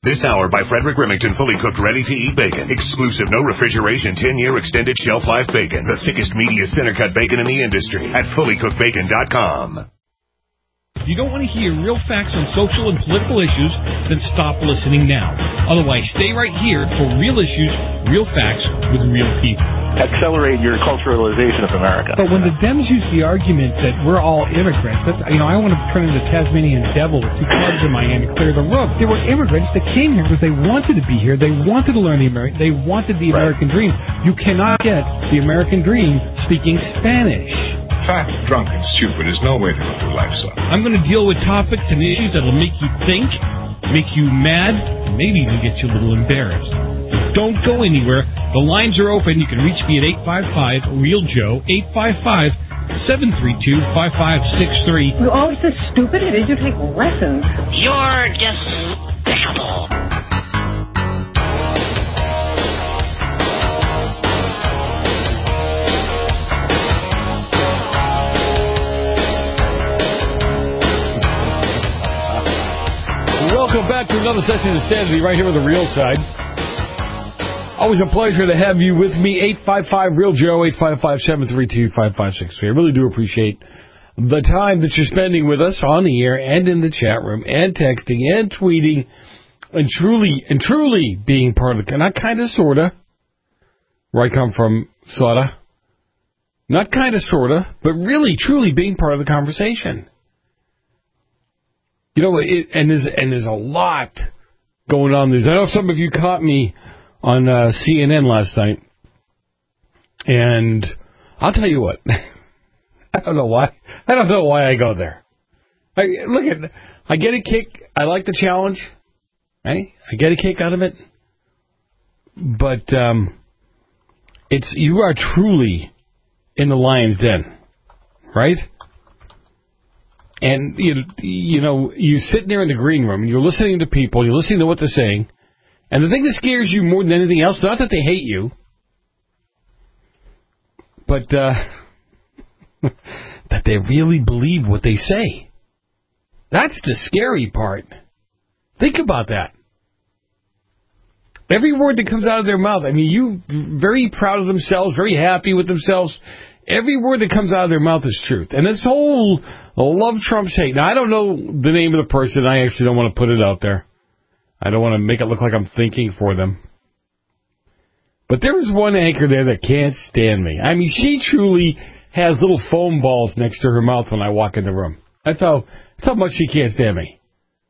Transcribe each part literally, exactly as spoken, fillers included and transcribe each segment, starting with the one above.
This hour by Frederick Remington, fully cooked, ready-to-eat bacon. Exclusive, no refrigeration, ten-year extended shelf life bacon. The thickest, meatiest center-cut bacon in the industry at fully cooked bacon dot com. If you don't want to hear real facts on social and political issues, then stop listening now. Otherwise, stay right here for real issues, real facts with real people. Accelerate your culturalization of America. But when the Dems use the argument that we're all immigrants, that's, you know, I want to turn into the Tasmanian devil with two clubs in my hand and clear the room. They were immigrants that came here because they wanted to be here. They wanted to learn the American. They wanted the Right. American dream. You cannot get the American dream speaking Spanish. Fat, drunk, and stupid is no way to go through life, son. I'm going to deal with topics and issues that will make you think, make you mad, and maybe even get you a little embarrassed. Don't go anywhere. The lines are open. You can reach me at eight five five, REAL Joe, eight five five, seven three two, five five six three. You're always so stupid. It is you take lessons. You're despicable. Welcome back to another session of Insanity right here on the Real Side. Always a pleasure to have you with me. eight five five, REAL Joe, eight five five, seven three two, five five six three. I really do appreciate the time that you're spending with us on the air and in the chat room and texting and tweeting and truly and truly being part of the... Not kind of, sort of. Where I come from, sort of. Not kind of, sort of, but really, truly being part of the conversation. You know, it, and there's and there's a lot going on. There's, I know some of you caught me on uh, C N N last night, and I'll tell you what. I don't know why. I don't know why I go there. I, look at, I get a kick. I like the challenge. Right? I get a kick out of it. But um, it's you are truly in the lion's den, right? And, you, you know, you're sitting there in the green room, and you're listening to people, you're listening to what they're saying, and the thing that scares you more than anything else, not that they hate you, but uh, that they really believe what they say. That's the scary part. Think about that. Every word that comes out of their mouth, I mean, you very proud of themselves, very happy with themselves. Every word that comes out of their mouth is truth. And this whole love Trump's hate. Now, I don't know the name of the person. I actually don't want to put it out there. I don't want to make it look like I'm thinking for them. But there was one anchor there that can't stand me. I mean, she truly has little foam balls next to her mouth when I walk in the room. That's how, that's how much she can't stand me.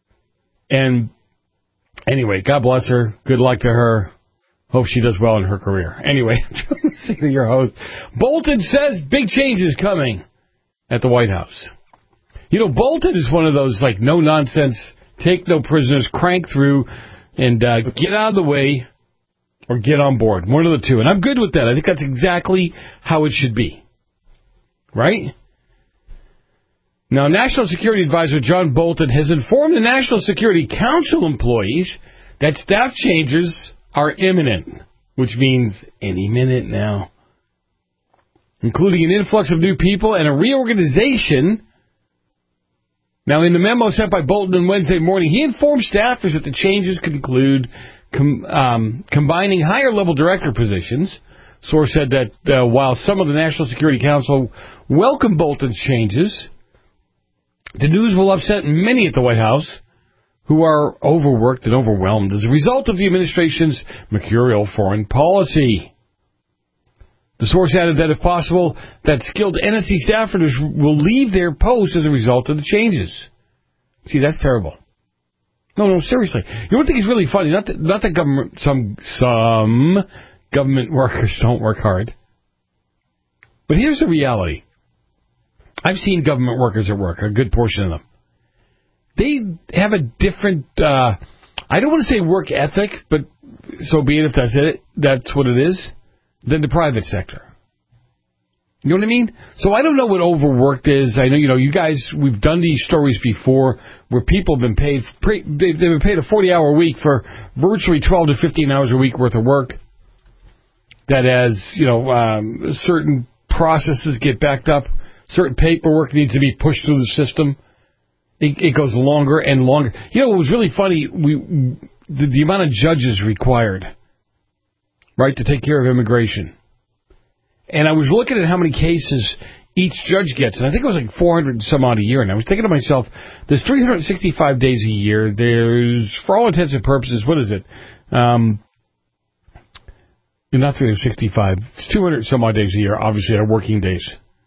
And anyway, God bless her. Good luck to her. Hope she does well in her career. Anyway, your host. Bolton says big changes coming at the White House. You know, Bolton is one of those, like, no-nonsense, take no prisoners, crank through, and uh, get out of the way or get on board. One of the two. And I'm good with that. I think that's exactly how it should be. Right? Now, National Security Advisor John Bolton has informed the National Security Council employees that staff changes are imminent, which means any minute now, including an influx of new people and a reorganization. Now, in the memo sent by Bolton on Wednesday morning, he informed staffers that the changes could include com- um, combining higher-level director positions. Source said that uh, while some of the National Security Council welcomed Bolton's changes, the news will upset many at the White House who are overworked and overwhelmed as a result of the administration's mercurial foreign policy. The source added that if possible, that skilled N S C staffers will leave their posts as a result of the changes. See, that's terrible. No, no, seriously. You know what I think is really funny? Not that, not that government, some, some government workers don't work hard. But here's the reality. I've seen government workers at work, a good portion of them. They have a different, uh, I don't want to say work ethic, but so be it if that's it, that's what it is, than the private sector. You know what I mean? So I don't know what overworked is. I know, you know, you guys, we've done these stories before where people have been paid, they've been paid a forty-hour week for virtually twelve to fifteen hours a week worth of work. That as, you know, um, certain processes get backed up, certain paperwork needs to be pushed through the system. It, it goes longer and longer. You know, it was really funny. We the, the amount of judges required, right, to take care of immigration. And I was looking at how many cases each judge gets, and I think it was like four hundred and some odd a year. And I was thinking to myself, there's three hundred sixty-five days a year. There's, for all intents and purposes, what is it? Um, not three hundred sixty-five. It's two hundred some odd days a year, obviously, our working days.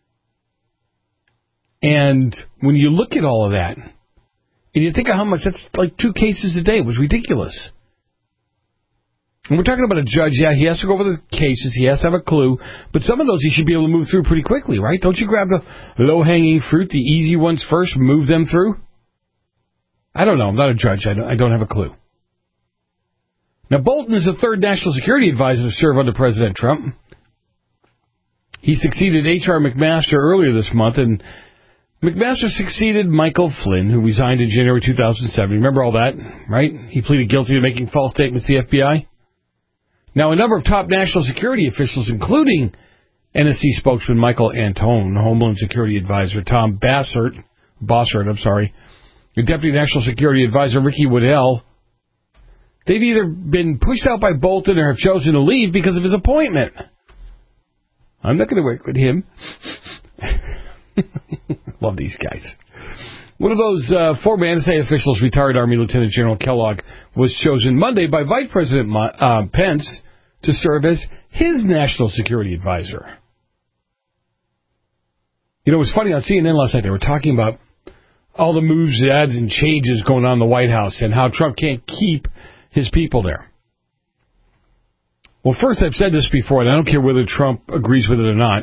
And when you look at all of that, and you think of how much, that's like two cases a day. It was ridiculous. And we're talking about a judge, yeah, he has to go over the cases, he has to have a clue, but some of those he should be able to move through pretty quickly, right? Don't you grab the low-hanging fruit, the easy ones first, move them through? I don't know, I'm not a judge, I don't, I don't have a clue. Now, Bolton is the third national security advisor to serve under President Trump. He succeeded H R McMaster earlier this month, and McMaster succeeded Michael Flynn, who resigned in January two thousand seven. Remember all that, right? He pleaded guilty to making false statements to the F B I. Now, a number of top national security officials, including N S C spokesman Michael Antone, Homeland Security Advisor Tom Bassert, Bossert, I'm sorry, the Deputy National Security Advisor Ricky Waddell, they've either been pushed out by Bolton or have chosen to leave because of his appointment. I'm not going to work with him. Love these guys. One of those uh, former N S A officials, retired Army Lieutenant General Kellogg, was chosen Monday by Vice President Mo- uh, Pence to serve as his national security advisor. You know, it was funny on C N N last night. They were talking about all the moves, ads, and changes going on in the White House and how Trump can't keep his people there. Well, first, I've said this before, and I don't care whether Trump agrees with it or not.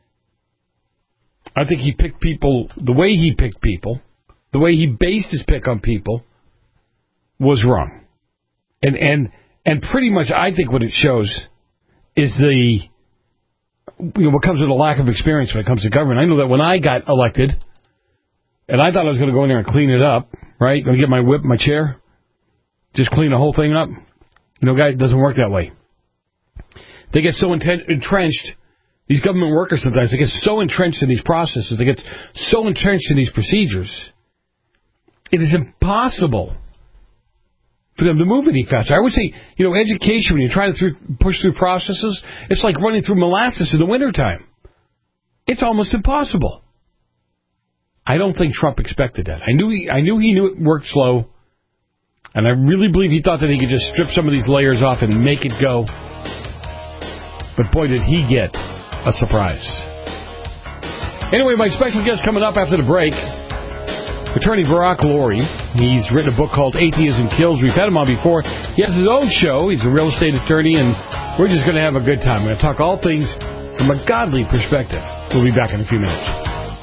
I think he picked people, the way he picked people, the way he based his pick on people was wrong. And and and pretty much I think what it shows is the, you know, what comes with a lack of experience when it comes to government. I know that when I got elected, and I thought I was going to go in there and clean it up, right? Going to get my whip, my chair, just clean the whole thing up. You know, guy, it doesn't work that way. They get so inten- entrenched, these government workers sometimes, they get so entrenched in these processes, they get so entrenched in these procedures, it is impossible for them to move any faster. I would say, you know, education, when you're trying to through, push through processes, it's like running through molasses in the wintertime. It's almost impossible. I don't think Trump expected that. I knew he, I knew he knew it worked slow, and I really believe he thought that he could just strip some of these layers off and make it go. But boy, did he get a surprise. Anyway, my special guest coming up after the break, attorney Barak Lurie. He's written a book called Atheism Kills. We've had him on before. He has his own show. He's a real estate attorney, and we're just going to have a good time. We're going to talk all things from a godly perspective. We'll be back in a few minutes.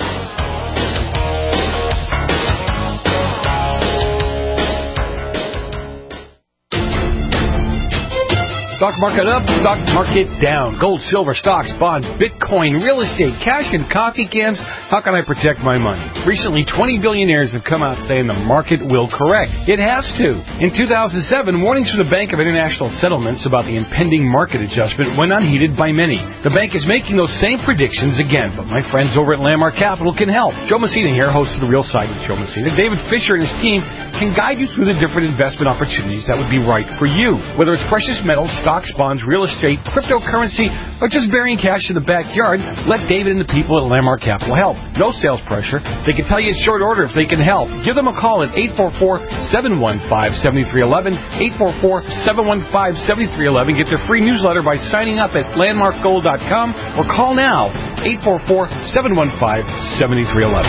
Stock market up, stock market down. Gold, silver, stocks, bonds, Bitcoin, real estate, cash, and coffee cans. How can I protect my money? Recently, twenty billionaires have come out saying the market will correct. It has to. In two thousand seven, warnings from the Bank of International Settlements about the impending market adjustment went unheeded by many. The bank is making those same predictions again, but my friends over at Landmark Capital can help. Joe Messina here, host of The Real Side with Joe Messina. David Fisher and his team can guide you through the different investment opportunities that would be right for you. Whether it's precious metals, stocks, bonds, real estate, cryptocurrency, or just burying cash in the backyard, let David and the people at Landmark Capital help. No sales pressure. They can tell you in short order if they can help. Give them a call at eight four four, seven one five, seven three one one, eight four four, seven one five, seven three one one. Get their free newsletter by signing up at landmark gold dot com or call now, eight four four, seven one five, seven three one one.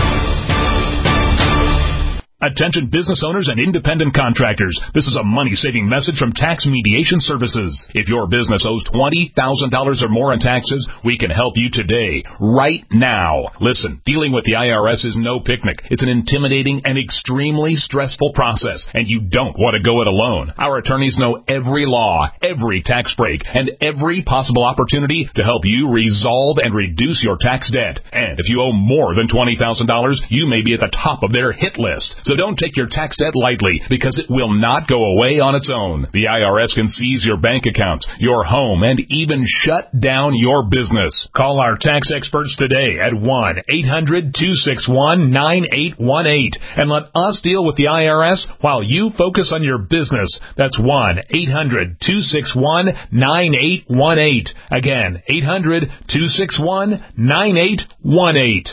Attention business owners and independent contractors. This is a money-saving message from Tax Mediation Services. If your business owes twenty thousand dollars or more in taxes, we can help you today, right now. Listen, dealing with the I R S is no picnic. It's an intimidating and extremely stressful process, and you don't want to go it alone. Our attorneys know every law, every tax break, and every possible opportunity to help you resolve and reduce your tax debt. And if you owe more than twenty thousand dollars, you may be at the top of their hit list. So So don't take your tax debt lightly, because it will not go away on its own. The I R S can seize your bank accounts, your home, and even shut down your business. Call our tax experts today at one eight hundred two six one nine eight one eight and let us deal with the I R S while you focus on your business. That's one eight hundred two six one nine eight one eight. Again, eight hundred two six one nine eight one eight.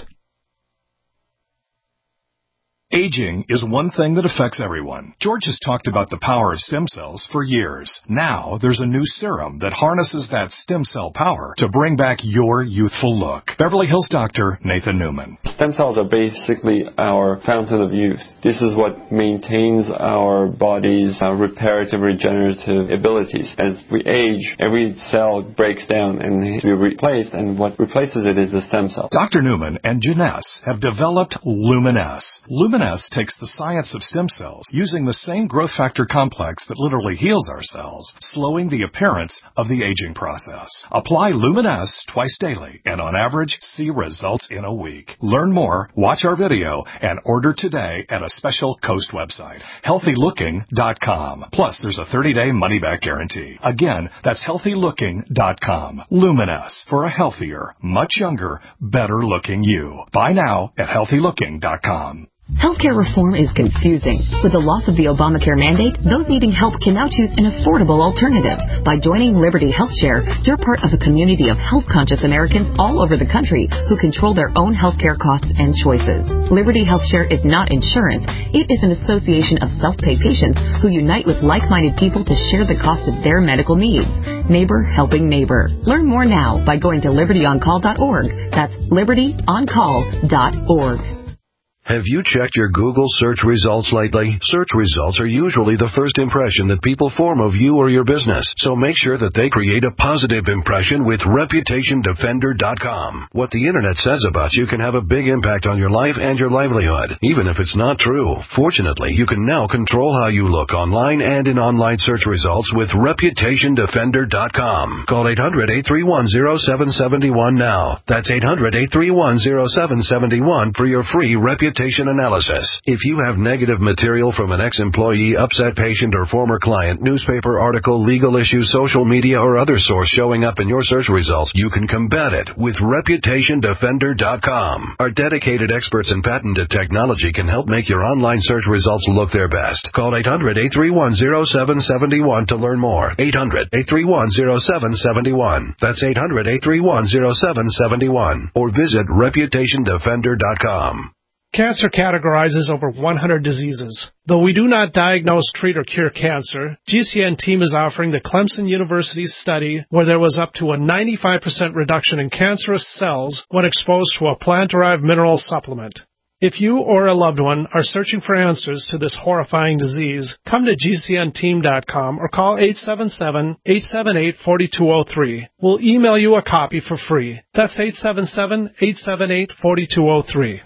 Aging is one thing that affects everyone. George has talked about the power of stem cells for years. Now, there's a new serum that harnesses that stem cell power to bring back your youthful look. Beverly Hills doctor Nathan Newman. Stem cells are basically our fountain of youth. This is what maintains our body's uh, reparative, regenerative abilities. As we age, every cell breaks down and needs to be replaced, and what replaces it is the stem cell. Doctor Newman and Janess have developed Luminess. Luminess takes the science of stem cells, using the same growth factor complex that literally heals our cells, slowing the appearance of the aging process. Apply Luminess twice daily, and on average, see results in a week. Learn more, watch our video, and order today at a special Coast website, healthy looking dot com. Plus, there's a thirty-day money-back guarantee. Again, that's healthy looking dot com. Luminess, for a healthier, much younger, better-looking you. Buy now at healthy looking dot com. Healthcare reform is confusing. With the loss of the Obamacare mandate, those needing help can now choose an affordable alternative. By joining Liberty HealthShare, you're part of a community of health-conscious Americans all over the country who control their own healthcare costs and choices. Liberty HealthShare is not insurance. It is an association of self-pay patients who unite with like-minded people to share the cost of their medical needs. Neighbor helping neighbor. Learn more now by going to liberty on call dot org. That's liberty on call dot org. Have you checked your Google search results lately? Search results are usually the first impression that people form of you or your business, so make sure that they create a positive impression with reputation defender dot com. What the Internet says about you can have a big impact on your life and your livelihood, even if it's not true. Fortunately, you can now control how you look online and in online search results with reputation defender dot com. Call eight hundred eight three one zero seven seven one now. That's eight hundred eight three one zero seven seven one for your free reputation analysis. If you have negative material from an ex-employee, upset patient, or former client, newspaper article, legal issue, social media, or other source showing up in your search results, you can combat it with reputation defender dot com. Our dedicated experts in patented technology can help make your online search results look their best. Call eight hundred eight three one zero seven seven one to learn more. eight hundred eight three one zero seven seven one. That's eight hundred eight three one zero seven seven one. Or visit reputation defender dot com. Cancer categorizes over one hundred diseases. Though we do not diagnose, treat, or cure cancer, G C N team is offering the Clemson University study where there was up to a ninety-five percent reduction in cancerous cells when exposed to a plant-derived mineral supplement. If you or a loved one are searching for answers to this horrifying disease, come to G C N team dot com or call eight seven seven, eight seven eight, four two zero three. We'll email you a copy for free. That's eight seven seven, eight seven eight, four two zero three.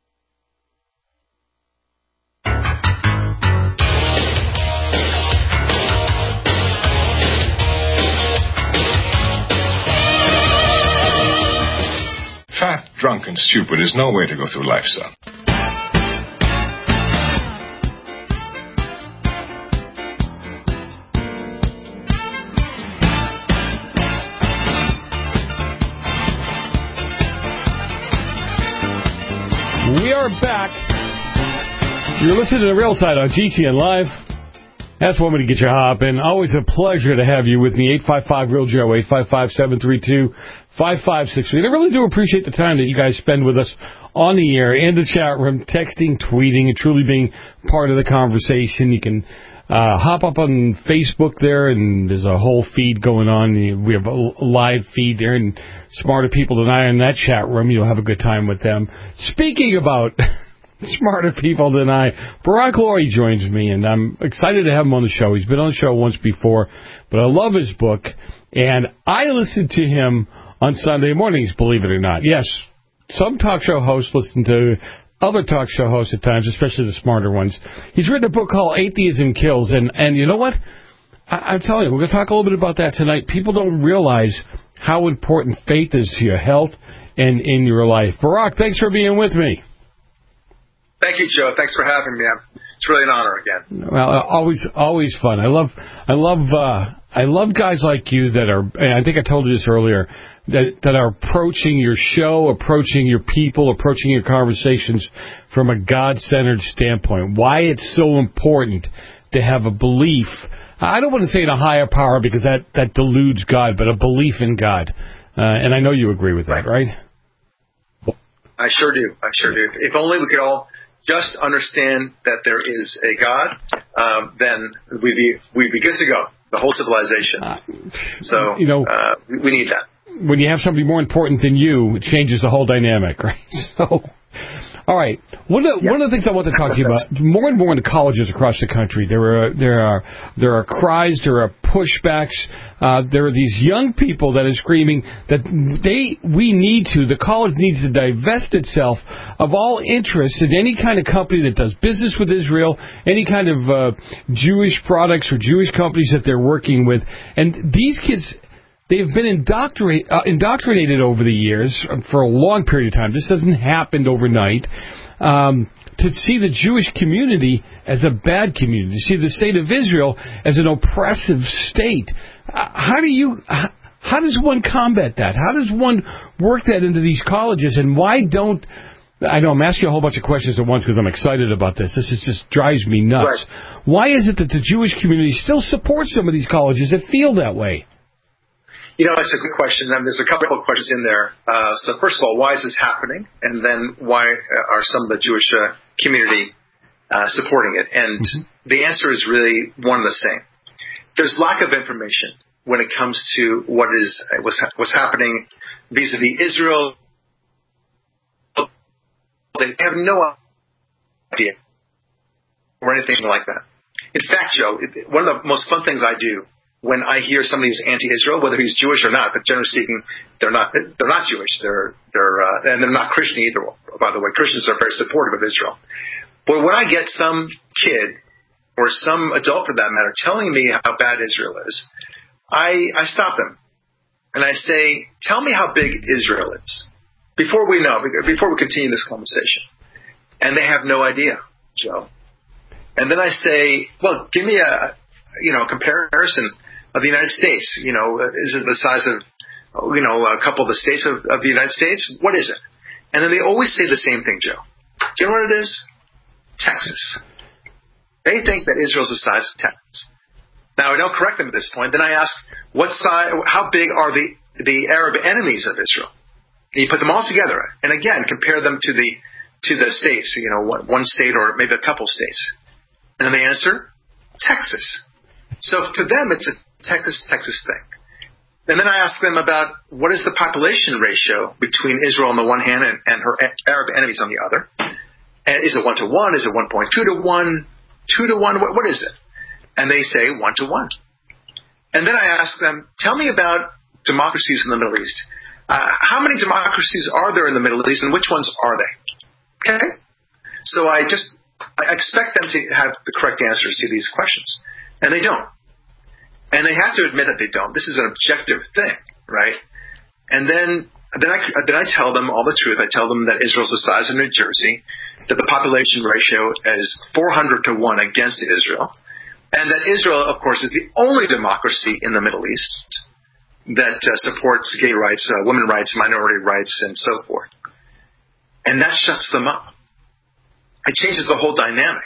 Fat, drunk, and stupid is no way to go through life, son. We are back. You're listening to The Real Side on G C N Live. That's one way to get your hop in. Always a pleasure to have you with me. eight five five, real Joe, eight five five, seven three two, five five six three. I really do appreciate the time that you guys spend with us on the air, in the chat room, texting, tweeting, and truly being part of the conversation. You can uh, hop up on Facebook there, and there's a whole feed going on. We have a live feed there, and smarter people than I in that chat room. You'll have a good time with them. Speaking about smarter people than I, Barack Lurie joins me, and I'm excited to have him on the show. He's been on the show once before, but I love his book, and I listen to him on Sunday mornings, believe it or not. Yes, some talk show hosts listen to other talk show hosts at times, especially the smarter ones. He's written a book called Atheism Kills, and, and you know what? I, I'm telling you, we're going to talk a little bit about that tonight. People don't realize how important faith is to your health and in your life. Barack, thanks for being with me. Thank you, Joe. Thanks for having me. It's really an honor again. Well, uh, always, always fun. I love, I love, uh, I love guys like you that are. And I think I told you this earlier. That that are approaching your show, approaching your people, approaching your conversations from a God-centered standpoint. Why it's so important to have a belief. I don't want to say in a higher power because that that deludes God, but a belief in God. Uh, and I know you agree with that, right? I sure do. I sure do. If only we could all just understand that there is a God, um, then we'd be we'd be good to go. The whole civilization. Uh, so you know, uh, we, we need that. When you have somebody more important than you, it changes the whole dynamic, right? So, all right. One of the, yeah. one of the things I want to talk to you about, more and more in the colleges across the country, there are there are there are cries, there are pushbacks. Uh, there are these young people that are screaming that they we need to, the college needs to divest itself of all interest in any kind of company that does business with Israel, any kind of uh, Jewish products or Jewish companies that they're working with, and these kids. They've been indoctrinate, uh, indoctrinated over the years for a long period of time. This hasn't happened overnight. Um, to see the Jewish community as a bad community, to see the state of Israel as an oppressive state. Uh, how do you? How does one combat that? How does one work that into these colleges? And why don't? I know I'm asking a whole bunch of questions at once because I'm excited about this. This is just drives me nuts. Right. Why is it that the Jewish community still supports some of these colleges that feel that way? You know, that's a good question. I mean, there's a couple of questions in there. Uh, so first of all, why is this happening? And then why are some of the Jewish uh, community uh, supporting it? And mm-hmm. the answer is really one and the same. There's lack of information when it comes to what is what's, what's happening vis-a-vis Israel. They have no idea or anything like that. In fact, Joe, one of the most fun things I do when I hear somebody who's anti-Israel, whether he's Jewish or not, but generally speaking, they're not they're not Jewish. They're they're uh, and they're not Christian either. By the way, Christians are very supportive of Israel. But when I get some kid or some adult, for that matter, telling me how bad Israel is, I I stop them and I say, "Tell me how big Israel is before we know, before we continue this conversation." And they have no idea, Joe. And then I say, "Well, give me a you know comparison of the United States. You know, is it the size of, you know, a couple of the states of, of the United States? What is it?" And then they always say the same thing, Joe. Do you know what it is? Texas. They think that Israel's the size of Texas. Now, I don't correct them at this point. Then I ask, what size, how big are the, the Arab enemies of Israel? And you put them all together, and again, compare them to the to the states, you know, one, one state or maybe a couple states. And then they answer, Texas. So to them, it's a Texas, Texas thing. And then I ask them about what is the population ratio between Israel on the one hand and, and her Arab enemies on the other. And is it one to one? Is it one point two to one? Two to one? What, what is it? And they say one to one. And then I ask them, tell me about democracies in the Middle East. Uh, how many democracies are there in the Middle East, and which ones are they? Okay? So I just I expect them to have the correct answers to these questions. And they don't. And they have to admit that they don't. This is an objective thing, right? And then then I, then I tell them all the truth. I tell them that Israel's the size of New Jersey, that the population ratio is four hundred to one against Israel, and that Israel, of course, is the only democracy in the Middle East that uh, supports gay rights, uh, women's rights, minority rights, and so forth. And that shuts them up. It changes the whole dynamic.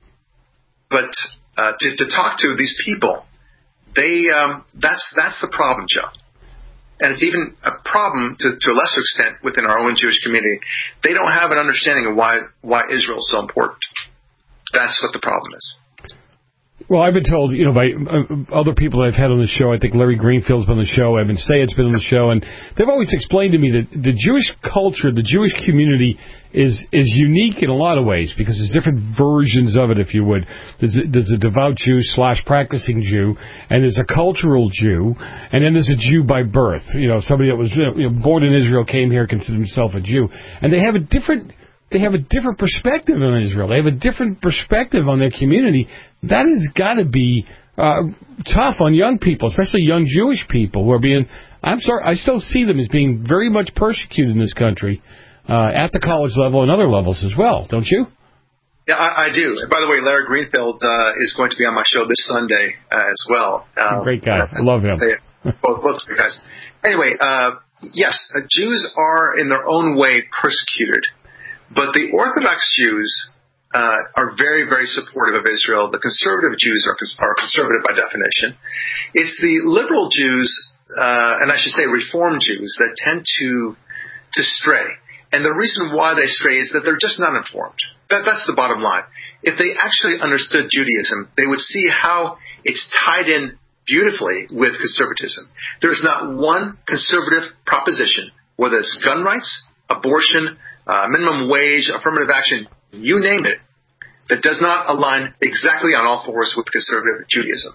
But uh, to, to talk to these people, They um, that's that's the problem, Joe, and it's even a problem to, to a lesser extent within our own Jewish community. They don't have an understanding of why why Israel is so important. That's what the problem is. Well, I've been told, you know, by uh, other people I've had on the show. I think Larry Greenfield's been on the show. Evan Sayed's been on the show, and they've always explained to me that the Jewish culture, the Jewish community, is is unique in a lot of ways because there's different versions of it, if you would. There's a, there's a devout Jew slash practicing Jew, and there's a cultural Jew, and then there's a Jew by birth. You know, somebody that was you know, born in Israel, came here, considered himself a Jew, and they have a different. They have a different perspective on Israel. They have a different perspective on their community. That has got to be uh, tough on young people, especially young Jewish people who are being, I'm sorry, I still see them as being very much persecuted in this country uh, at the college level and other levels as well, don't you? Yeah, I, I do. And by the way, Larry Greenfield uh, is going to be on my show this Sunday uh, as well. Um, Great guy. I love him. They, both, both great guys. Anyway, uh, yes, uh, Jews are in their own way persecuted, but the Orthodox Jews uh, are very, very supportive of Israel. The conservative Jews are, are conservative by definition. It's the liberal Jews, uh, and I should say Reform Jews, that tend to to stray. And the reason why they stray is that they're just not informed. That, that's the bottom line. If they actually understood Judaism, they would see how it's tied in beautifully with conservatism. There's not one conservative proposition, whether it's gun rights, abortion, uh, minimum wage, affirmative action, you name it, that does not align exactly on all fours with conservative Judaism.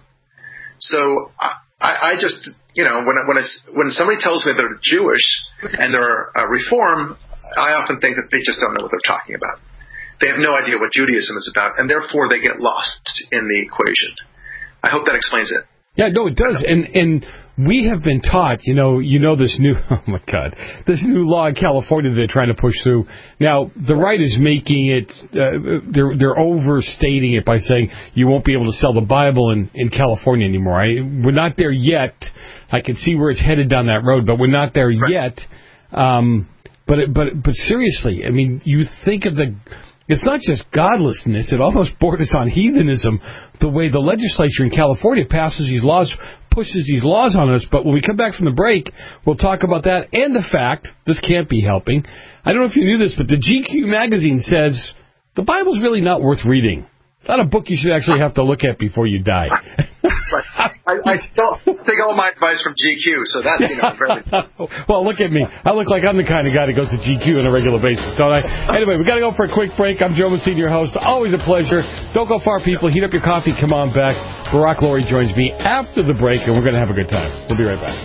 So I, I just, you know, when when it's, when somebody tells me they're Jewish and they're uh, Reform, I often think that they just don't know what they're talking about. They have no idea what Judaism is about, and therefore they get lost in the equation. I hope that explains it. Yeah, no, it does. And and we have been taught, you know, you know this new, oh my God, this new law in California they're trying to push through. Now, the right is making it, uh, they're they're overstating it by saying you won't be able to sell the Bible in, in California anymore. I, we're not there yet. I can see where it's headed down that road, but we're not there right. yet. Um, but but but seriously, I mean, you think of the... It's not just godlessness. It almost borders on heathenism, the way the legislature in California passes these laws, pushes these laws on us. But when we come back from the break, we'll talk about that and the fact, this can't be helping. I don't know if you knew this, but the G Q magazine says the Bible's really not worth reading. It's not a book you should actually have to look at before you die. Right. I, I still take all my advice from G Q, so that's, you know, very... Well, look at me. I look like I'm the kind of guy that goes to G Q on a regular basis, don't I? Anyway, we got to go for a quick break. I'm Joe Messina, your host. Always a pleasure. Don't go far, people. Heat up your coffee. Come on back. Barack Laurie joins me after the break, and we're going to have a good time. We'll be right back.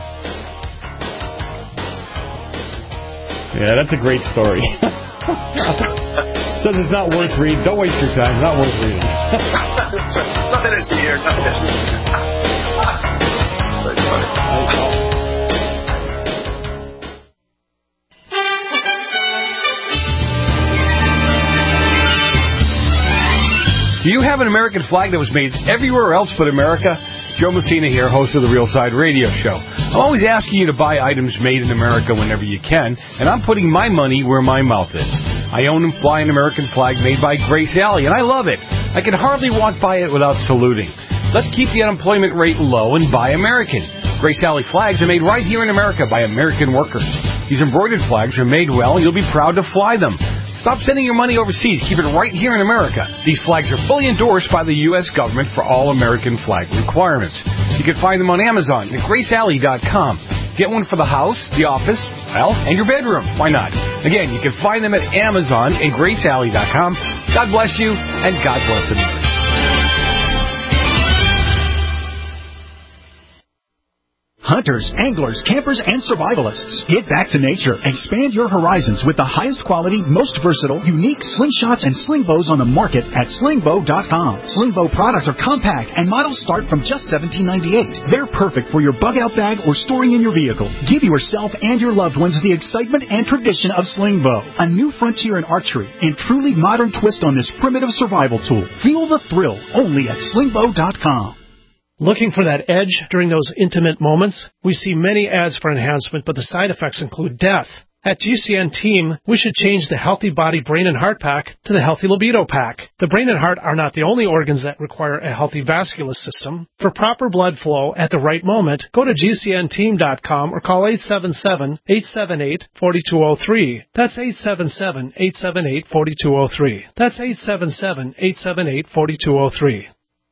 Yeah, that's a great story. Says it's not worth reading. Don't waste your time. Not worth reading. Nothing to see here. Nothing to see. Very funny. Do you have an American flag that was made everywhere else but America? Joe Messina here, host of the Real Side Radio Show. I'm always asking you to buy items made in America whenever you can, and I'm putting my money where my mouth is. I own and fly an American flag made by Grace Alley, and I love it. I can hardly walk by it without saluting. Let's keep the unemployment rate low and buy American. Grace Alley flags are made right here in America by American workers. These embroidered flags are made well, and you'll be proud to fly them. Stop sending your money overseas. Keep it right here in America. These flags are fully endorsed by the U S government for all American flag requirements. You can find them on Amazon at grace alley dot com. Get one for the house, the office, well, and your bedroom. Why not? Again, you can find them at Amazon and grace alley dot com. God bless you, and God bless America. Hunters, anglers, campers, and survivalists. Get back to nature. Expand your horizons with the highest quality, most versatile, unique slingshots and sling bows on the market at sling bow dot com. Sling bow products are compact and models start from just seventeen ninety-eight. They're perfect for your bug-out bag or storing in your vehicle. Give yourself and your loved ones the excitement and tradition of sling bow, a new frontier in archery and truly modern twist on this primitive survival tool. Feel the thrill only at sling bow dot com. Looking for that edge during those intimate moments? We see many ads for enhancement, but the side effects include death. At G C N Team, we should change the Healthy Body Brain and Heart Pack to the Healthy Libido Pack. The brain and heart are not the only organs that require a healthy vascular system. For proper blood flow at the right moment, go to G C N team dot com or call eight seven seven, eight seven eight, four two zero three. That's eight seven seven, eight seven eight, four two zero three. That's eight seven seven, eight seven eight, four two zero three.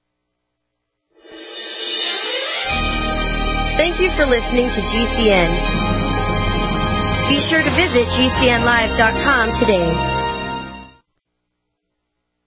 Thank you for listening to G C N. Be sure to visit G C N live dot com today.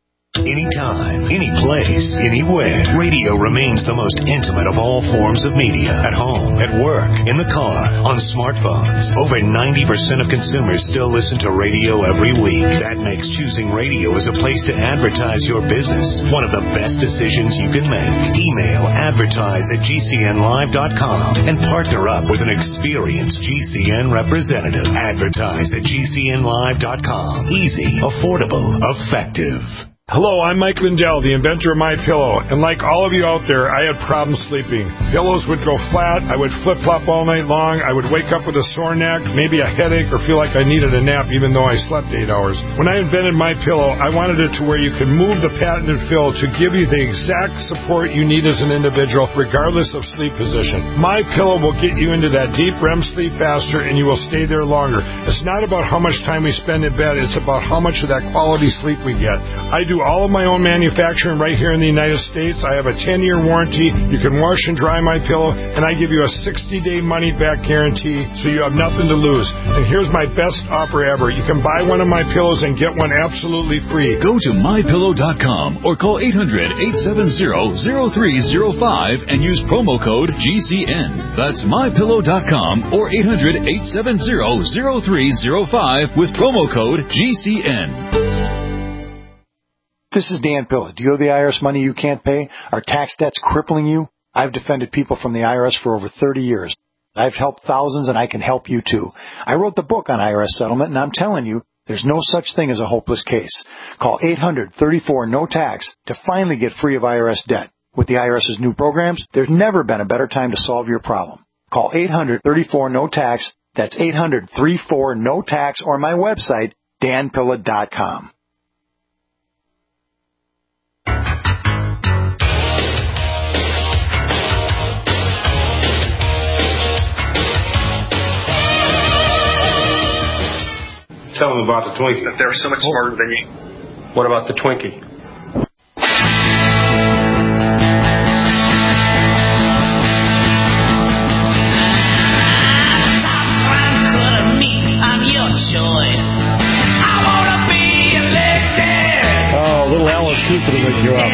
anytime, any place, anywhere. Radio remains the most intimate of all forms of media. At home, at work, in the car, on smartphones. Over ninety percent of consumers still listen to radio every week. That makes choosing radio as a place to advertise your business one of the best decisions you can make. Email advertise at G C N live dot com and partner up with an experienced G C N representative. Advertise at G C N live dot com. Easy, affordable, effective. Hello, I'm Mike Lindell, the inventor of MyPillow, and like all of you out there, I had problems sleeping. Pillows would go flat, I would flip-flop all night long, I would wake up with a sore neck, maybe a headache, or feel like I needed a nap even though I slept eight hours. When I invented MyPillow, I wanted it to where you could move the patented fill to give you the exact support you need as an individual, regardless of sleep position. MyPillow will get you into that deep R E M sleep faster, and you will stay there longer. It's not about how much time we spend in bed, it's about how much of that quality sleep we get. I do all of my own manufacturing right here in the United States. I have a ten-year warranty. You can wash and dry my pillow, and I give you a sixty-day money-back guarantee, so you have nothing to lose. And here's my best offer ever. You can buy one of my pillows and get one absolutely free. Go to my pillow dot com or call eight hundred, eight seven zero, zero three zero five and use promo code G C N. That's my pillow dot com or eight hundred, eight seven zero, zero three zero five with promo code G C N. This is Dan Pilla. Do you owe the I R S money you can't pay? Are tax debts crippling you? I've defended people from the I R S for over thirty years. I've helped thousands, and I can help you too. I wrote the book on I R S settlement, and I'm telling you, there's no such thing as a hopeless case. Call eight hundred, thirty-four, no tax to finally get free of I R S debt. With the IRS's new programs, there's never been a better time to solve your problem. Call eight hundred, thirty-four, no tax. That's eight hundred, thirty-four, no tax, or my website, dan pilla dot com. Tell them about the Twinkie. That they're so much smarter than you. What about the Twinkie? Oh, little Alice Cooper to wake you up.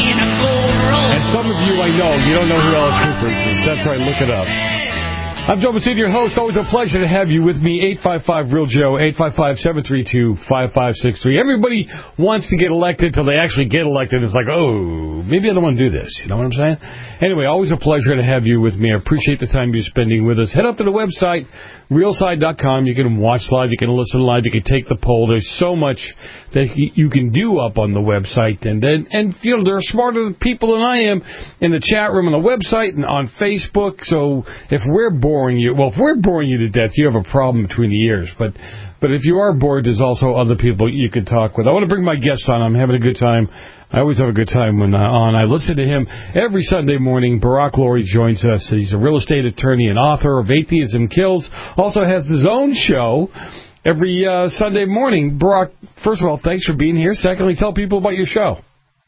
And some of you I know, you don't know who Alice Cooper is. That's right, look it up. I'm Joe Massini, your host. Always a pleasure to have you with me. eight five five, real Joe, eight five five, seven three two, five five six three. Everybody wants to get elected till they actually get elected. It's like, oh, maybe I don't want to do this. You know what I'm saying? Anyway, always a pleasure to have you with me. I appreciate the time you're spending with us. Head up to the website, real side dot com. You can watch live. You can listen live. You can take the poll. There's so much that you can do up on the website. And, and, and you know, there are smarter people than I am in the chat room on the website and on Facebook. So if we're boring you, well, if we're boring you to death, you have a problem between the ears. But but if you are bored, there's also other people you can talk with. I want to bring my guest on. I'm having a good time. I always have a good time when uh, on. I listen to him every Sunday morning. Barack Lurie joins us. He's a real estate attorney and author of Atheism Kills. Also has his own show every uh, Sunday morning. Barack, first of all, thanks for being here. Secondly, tell people about your show.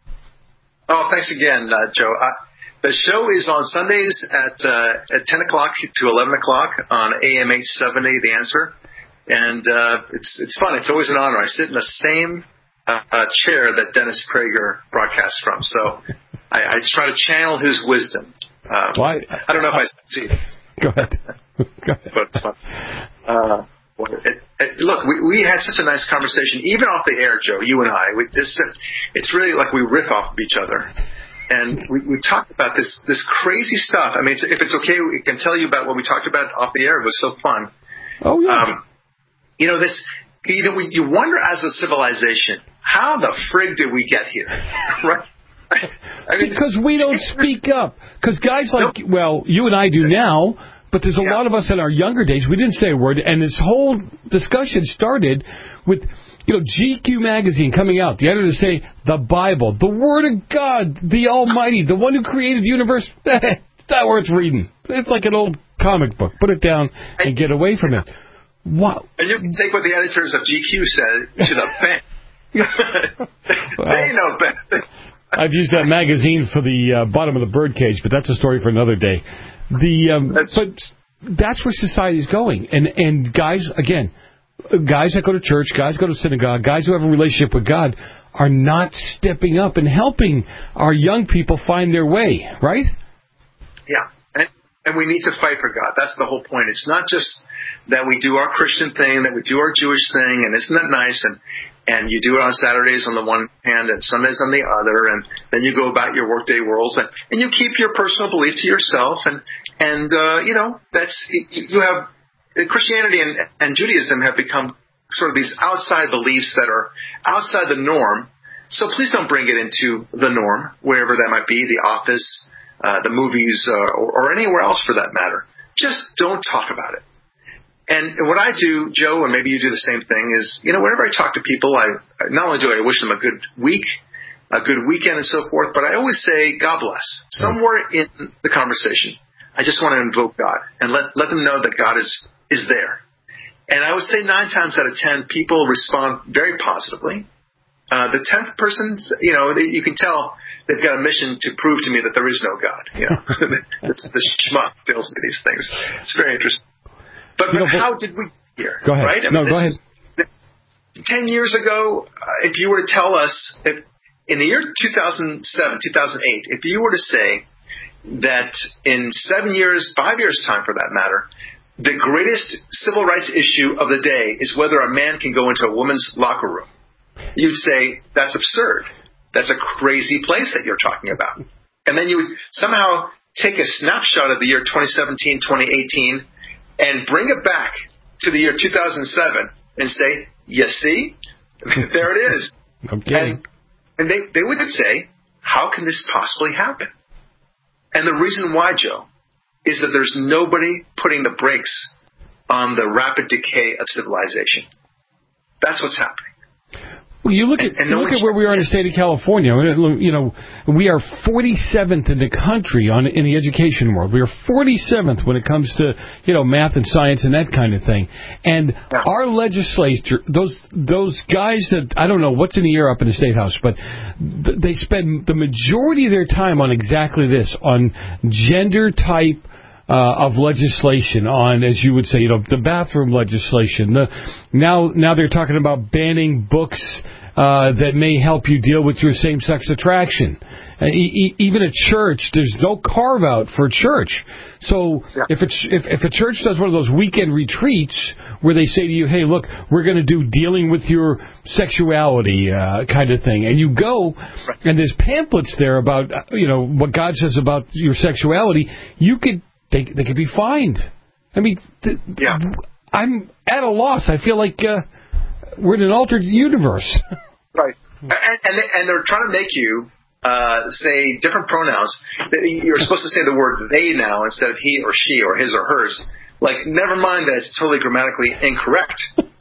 Oh, thanks again, uh, Joe. Uh, the show is on Sundays at uh, at ten o'clock to eleven o'clock on A M eight seventy, The Answer. And uh, it's it's fun. It's always an honor. I sit in the same uh, uh, chair that Dennis Prager broadcasts from. So I, I try to channel his wisdom. Um, well, I, I don't know if I succeed. Go ahead. Go ahead. But it's fun. Uh, it, it, look, we, we had such a nice conversation, even off the air, Joe, you and I. We, this, it's really like we riff off of each other. And we, we talked about this this crazy stuff. I mean, it's, if it's okay, we can tell you about what we talked about off the air. It was so fun. Oh, yeah. Um, you know, this. You know, we, you wonder as a civilization, how the frig did we get here? Right? I mean, because we don't speak up. Because guys like, well, you and I do now, but there's a yeah. lot of us in our younger days, we didn't say a word. And this whole discussion started with, you know, G Q magazine coming out. The editor say the Bible, the Word of God, the Almighty, the one who created the universe. It's not worth reading. It's like an old comic book. Put it down and get away from it. Wow. And you can take what the editors of G Q said to the bank. well, they know better. I've used that magazine for the uh, bottom of the birdcage, but that's a story for another day. The um, that's, but that's where society is going. And and guys, again, guys that go to church, guys go to synagogue, guys who have a relationship with God are not stepping up and helping our young people find their way, right? Yeah, and, and we need to fight for God. That's the whole point. It's not just that we do our Christian thing, that we do our Jewish thing, and isn't that nice? And and you do it on Saturdays on the one hand and Sundays on the other, and then you go about your workday worlds, and, and you keep your personal belief to yourself, and, and uh, you know, that's you have Christianity and, and Judaism have become sort of these outside beliefs that are outside the norm, so please don't bring it into the norm, wherever that might be, the office, uh, the movies, uh, or, or anywhere else for that matter. Just don't talk about it. And what I do, Joe, and maybe you do the same thing, is, you know, whenever I talk to people, I not only do I wish them a good week, a good weekend and so forth, but I always say, God bless. Somewhere in the conversation, I just want to invoke God and let, let them know that God is, is there. And I would say nine times out of ten, people respond very positively. Uh, the tenth person, you know, they, you can tell they've got a mission to prove to me that there is no God. You know, it's the schmuck tells me these things. It's very interesting. But, but how did we get here? Go ahead. Right? I no, mean, go ahead. Ten years ago, uh, if you were to tell us, if, in the year two thousand seven, two thousand eight, if you were to say that in seven years, five years' time for that matter, the greatest civil rights issue of the day is whether a man can go into a woman's locker room, you'd say, that's absurd. That's a crazy place that you're talking about. And then you would somehow take a snapshot of the year twenty seventeen, twenty eighteen, and bring it back to the year two thousand seven and say, you see, there it is. Okay. And, and they, they would say, how can this possibly happen? And the reason why, Joe, is that there's nobody putting the brakes on the rapid decay of civilization. That's what's happening. Well, you look at and, and you no look at where we are in the state of California. You know, we are forty-seventh in the country on in the education world. We are forty-seventh when it comes to, you know, math and science and that kind of thing. And yeah. our legislature, those those guys that I don't know what's in the air up in the State House, but th- they spend the majority of their time on exactly this, on gender type Uh, of legislation, on, as you would say, you know, the bathroom legislation. The, now, now they're talking about banning books uh, that may help you deal with your same-sex attraction. Uh, e- even a church, there's no carve-out for a church. So yeah. if, it's, if if a church does one of those weekend retreats where they say to you, hey, look, we're going to do dealing with your sexuality uh, kind of thing, and you go, right. and there's pamphlets there about, you know, what God says about your sexuality, you could They they could be fined. I mean, th- yeah. I'm at a loss. I feel like uh, we're in an altered universe. Right. And and, they, and they're trying to make you uh, say different pronouns. You're supposed to say the word they now instead of he or she or his or hers. Like, never mind that it's totally grammatically incorrect.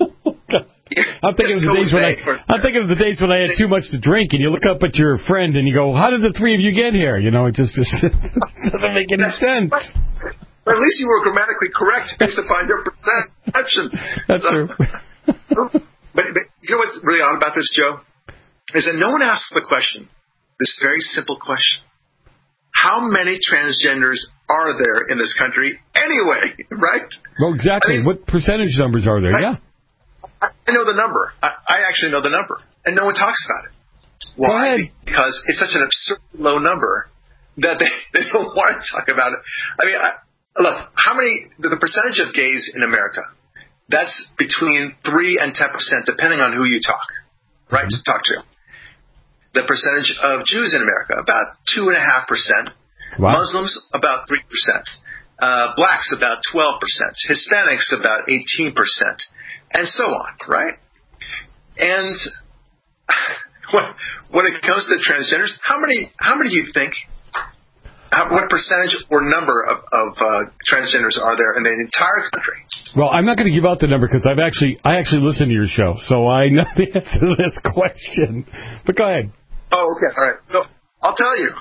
I'm thinking of the days when I I'm thinking of the days when I had too much to drink, and you look up at your friend and you go, "How did the three of you get here?" You know, it just, just doesn't make any sense. But at least you were grammatically correct based upon your perception. That's so, true. but, but you know what's really odd about this, Joe, is that no one asks the question. This very simple question: how many transgenders are there in this country anyway? Right? Well, exactly. I mean, what percentage numbers are there? I, yeah. I know the number. I, I actually know the number, and no one talks about it. Why? Because it's such an absurdly low number that they, they don't want to talk about it. I mean, I, look, how many, the, the percentage of gays in America, that's between three and ten percent, depending on who you talk, right, mm-hmm. to talk to. The percentage of Jews in America, about two point five percent. Wow. Muslims, about three percent. Uh, blacks, about twelve percent. Hispanics, about eighteen percent. And so on, right? And when, when it comes to transgenders, how many how many do you think, how, what percentage or number of, of uh, transgenders are there in the entire country? Well, I'm not going to give out the number because I've actually I actually listen to your show, so I know the answer to this question. But go ahead. Oh, okay, all right. So I'll tell you.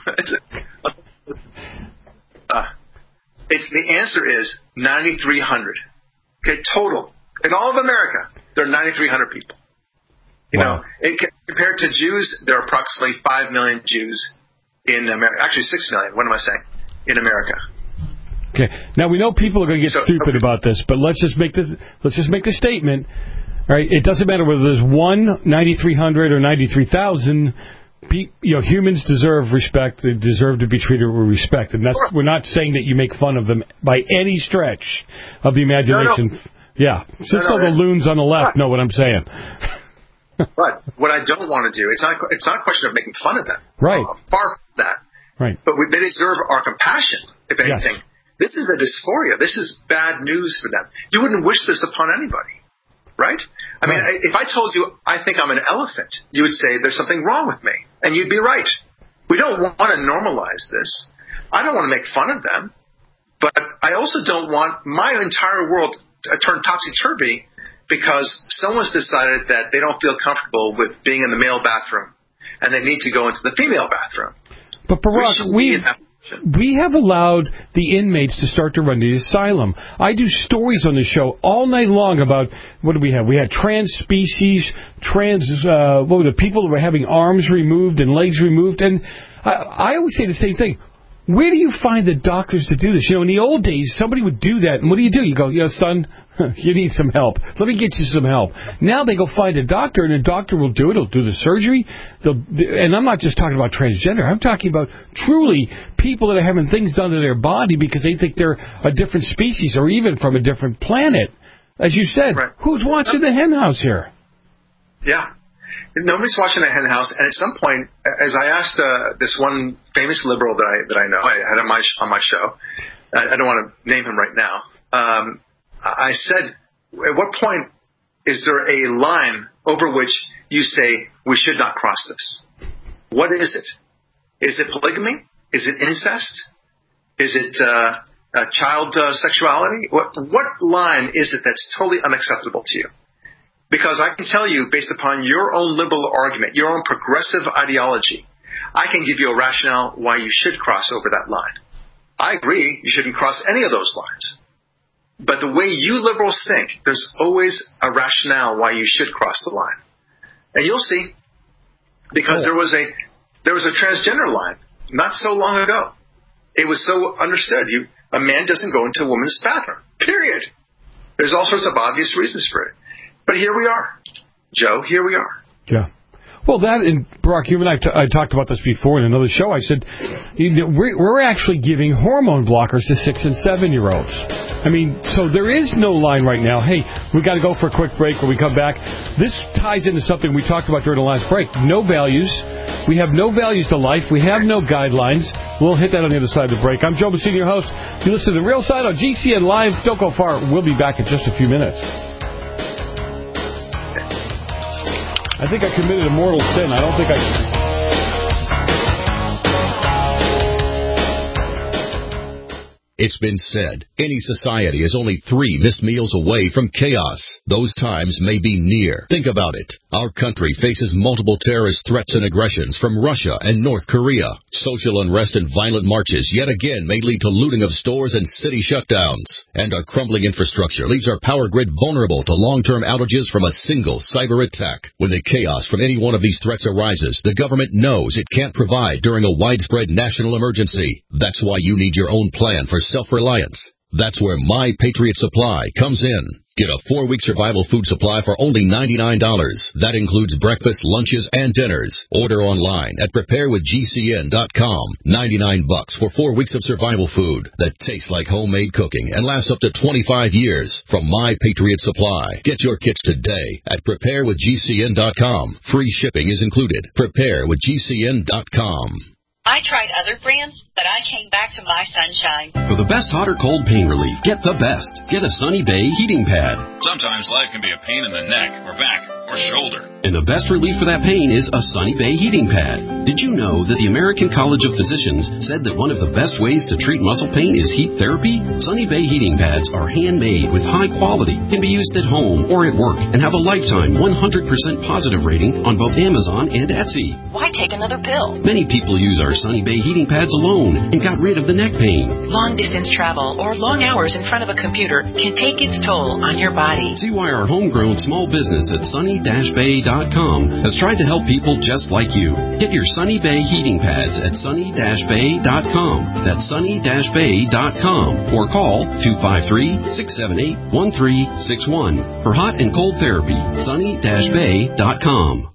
uh, it's the answer is ninety-three hundred. Okay, total. In all of America, there are ninety-three hundred people. You wow. know, it, compared to Jews, there are approximately five million Jews in America. Actually, six million. What am I saying? In America. Okay. Now we know people are going to get so, stupid okay. about this, but let's just make this. Let's just make the statement. All right. It doesn't matter whether there's one ninety-three hundred or ninety-three thousand. You know, humans deserve respect. They deserve to be treated with respect, and that's. We're not saying that you make fun of them by any stretch of the imagination. No, no. Yeah. Just no, no, so the loons on the left right. know what I'm saying. But what I don't want to do, it's not. It's not a question of making fun of them. Right. Uh, far from that. Right. But we, they deserve our compassion, if anything. Yes. This is a dysphoria. This is bad news for them. You wouldn't wish this upon anybody, right? I mean, right. if I told you I think I'm an elephant, you would say there's something wrong with me, and you'd be right. We don't want to normalize this. I don't want to make fun of them, but I also don't want my entire world to turn topsy-turvy because someone's decided that they don't feel comfortable with being in the male bathroom, and they need to go into the female bathroom. But Barack, we, we have allowed the inmates to start to run the asylum. I do stories on the show all night long about, what do we have? We had trans species, trans, uh, what were the people that were having arms removed and legs removed. And I, I always say the same thing. Where do you find the doctors to do this? You know, in the old days, somebody would do that. And what do you do? You go, you know, son, you need some help. Let me get you some help. Now they go find a doctor, and the doctor will do it. He'll do the surgery. They'll, and I'm not just talking about transgender. I'm talking about truly people that are having things done to their body because they think they're a different species or even from a different planet. As you said, right. Who's watching the hen house here? Yeah. Nobody's watching the hen house. And at some point, as I asked uh, this one famous liberal that I that I know, I had on my, on my show, I, I don't want to name him right now, um, I said, at what point is there a line over which you say, we should not cross this? What is it? Is it polygamy? Is it incest? Is it uh, uh, child uh, sexuality? What, what line is it that's totally unacceptable to you? Because I can tell you, based upon your own liberal argument, your own progressive ideology, I can give you a rationale why you should cross over that line. I agree, you shouldn't cross any of those lines. But the way you liberals think, there's always a rationale why you should cross the line. And you'll see, because there was a there was a transgender line not so long ago. It was so understood. You, a man doesn't go into a woman's bathroom, period. There's all sorts of obvious reasons for it. But here we are. Joe, here we are. Yeah. Well, that, and Barack, you and I, t- I talked about this before in another show. I said, you know, we're, we're actually giving hormone blockers to six and seven-year-olds. I mean, so there is no line right now. Hey, we got to go for a quick break when we come back. This ties into something we talked about during the last break. No values. We have no values to life. We have no guidelines. We'll hit that on the other side of the break. I'm Joe Messina, your host. You listen to The Real Side on G C N Live. Don't go far. We'll be back in just a few minutes. I think I committed a mortal sin. I don't think I... It's been said, any society is only three missed meals away from chaos. Those times may be near. Think about it. Our country faces multiple terrorist threats and aggressions from Russia and North Korea. Social unrest and violent marches yet again may lead to looting of stores and city shutdowns. And our crumbling infrastructure leaves our power grid vulnerable to long-term outages from a single cyber attack. When the chaos from any one of these threats arises, the government knows it can't provide during a widespread national emergency. That's why you need your own plan for self-reliance. That's where My Patriot Supply comes in. Get a four-week survival food supply for only ninety-nine dollars. That includes breakfast, lunches, and dinners. Order online at prepare with G C N dot com. ninety-nine bucks for four weeks of survival food that tastes like homemade cooking and lasts up to twenty-five years from My Patriot Supply. Get your kits today at prepare with G C N dot com. Free shipping is included. prepare with G C N dot com. I tried other brands, but I came back to My Sunshine. For the best hot or cold pain relief, get the best. Get a Sunny Bay heating pad. Sometimes life can be a pain in the neck or back or shoulder. And the best relief for that pain is a Sunny Bay heating pad. Did you know that the American College of Physicians said that one of the best ways to treat muscle pain is heat therapy? Sunny Bay heating pads are handmade with high quality, can be used at home or at work, and have a lifetime one hundred percent positive rating on both Amazon and Etsy. Why take another pill? Many people use our Sunny Bay heating pads alone and got rid of the neck pain. Long distance travel or long hours in front of a computer can take its toll on your body. See why our homegrown small business at Sunny sunny dash bay dot com has tried to help people just like you. Get your Sunny Bay heating pads at sunny dash bay dot com. That's sunny dash bay dot com. Or call two five three, six seven eight, one three six one. For hot and cold therapy, sunny dash bay dot com.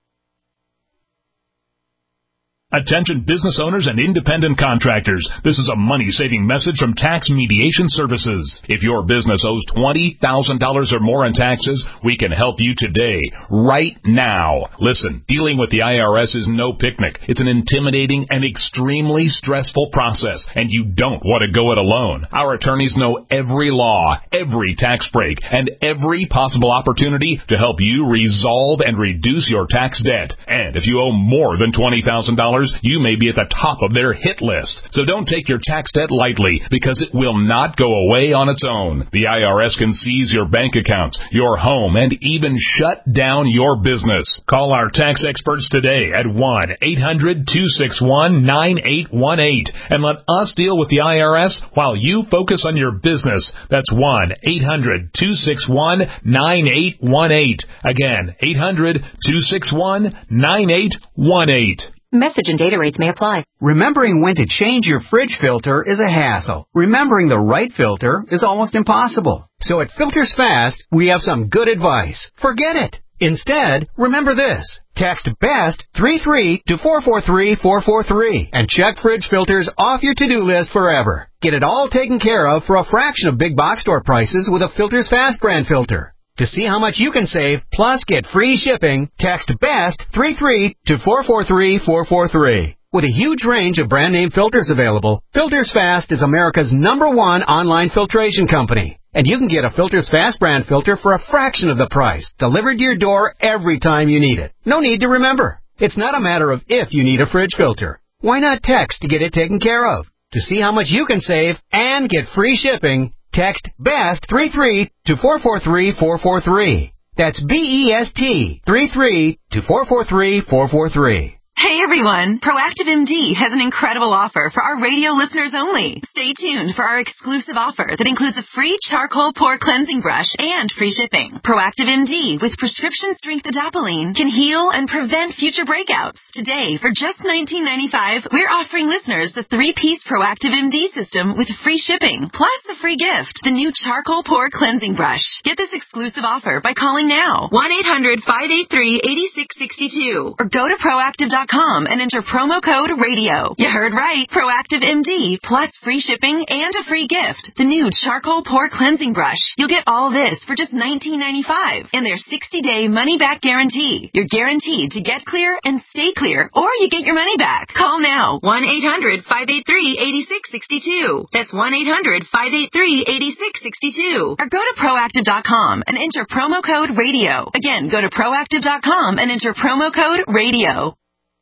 Attention business owners and independent contractors. This is a money-saving message from Tax Mediation Services. If your business owes twenty thousand dollars or more in taxes, we can help you today, right now. Listen, dealing with the I R S is no picnic. It's an intimidating and extremely stressful process, and you don't want to go it alone. Our attorneys know every law, every tax break, and every possible opportunity to help you resolve and reduce your tax debt. And if you owe more than twenty thousand dollars, you may be at the top of their hit list. So don't take your tax debt lightly, because it will not go away on its own. The I R S can seize your bank accounts, your home, and even shut down your business. Call our tax experts today at one eight hundred, two six one, nine eight one eight and let us deal with the I R S while you focus on your business. That's one eight hundred, two six one, nine eight one eight. Again, eight hundred, two six one, nine eight one eight. Message and data rates may apply. Remembering when to change your fridge filter is a hassle. Remembering the right filter is almost impossible. So at Filters Fast, we have some good advice. Forget it. Instead, remember this. Text BEST three three to four four three, four four three and check fridge filters off your to-do list forever. Get it all taken care of for a fraction of big box store prices with a Filters Fast brand filter. To see how much you can save, plus get free shipping, text BEST three three to four four three, four four three. With a huge range of brand name filters available, Filters Fast is America's number one online filtration company. And you can get a Filters Fast brand filter for a fraction of the price, delivered to your door every time you need it. No need to remember. It's not a matter of if you need a fridge filter. Why not text to get it taken care of? To see how much you can save and get free shipping, text BEST three three to four four three, four four three. That's B E S T three three to four four three, four four three. Hey everyone, Proactive M D has an incredible offer for our radio listeners only. Stay tuned for our exclusive offer that includes a free charcoal pore cleansing brush and free shipping. Proactive M D with prescription strength adapalene can heal and prevent future breakouts. Today, for just nineteen ninety-five dollars, we're offering listeners the three-piece Proactive M D system with free shipping, plus the free gift, the new charcoal pore cleansing brush. Get this exclusive offer by calling now, one eight hundred, five eight three, eight six six two, or go to proactive dot com and enter promo code radio. You heard right. Proactive M D plus free shipping and a free gift. The new charcoal pore cleansing brush. You'll get all this for just nineteen ninety-five dollars and their sixty-day money-back guarantee. You're guaranteed to get clear and stay clear, or you get your money back. Call now. one eight hundred, five eight three, eight six six two. That's one eight hundred, five eight three, eight six six two. Or go to proactive dot com and enter promo code radio. Again, go to proactive dot com and enter promo code radio.